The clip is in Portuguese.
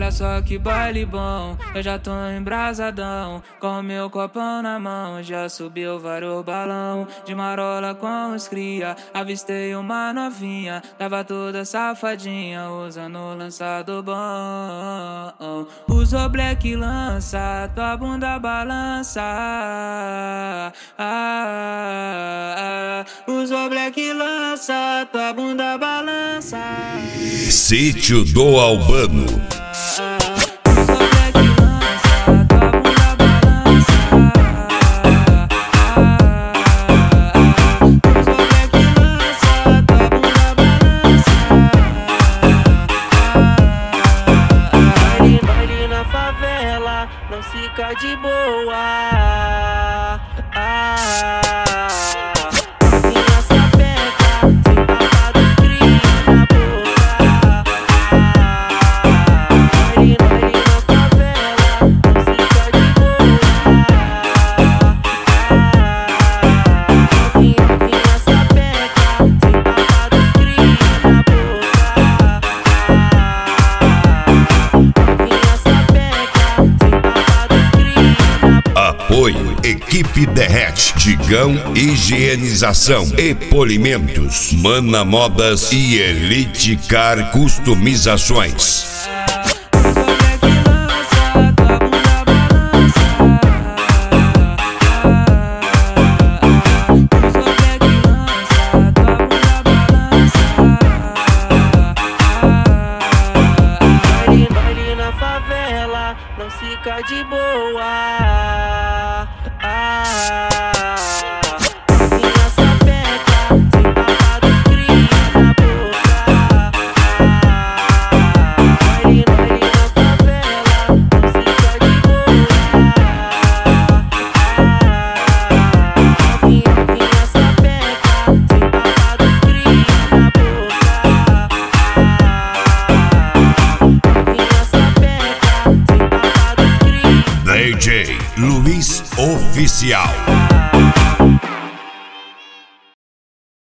Olha só que baile bom, eu já tô embrasadão, com o meu copão na mão, já subiu vários balão. De marola com os cria, avistei uma novinha, tava toda safadinha, usando o lançado bom. Usou black lança, tua bunda balança. Usou black lança, tua bunda balança. Sítio do Albano. Baile na favela, não fica de boa. Minha sapeca, sem pagar dos cria na boca. Baile na favela, não fica de boa. Minha sapeca, sem pagar dos cria na boca. Apoio Equipe Derrete, Digão Higienização e Polimentos, Mana Modas e Elite Car Customizações. Baile na favela, não fica de boa. Minha sapeca, sem pagar dos cria na boca. Baile na favela, não fica de boa. Minha sapeca, sem pagar dos cria na boca. Minha sapeca, sem pagar dos cria. DJ Luiz Oficial.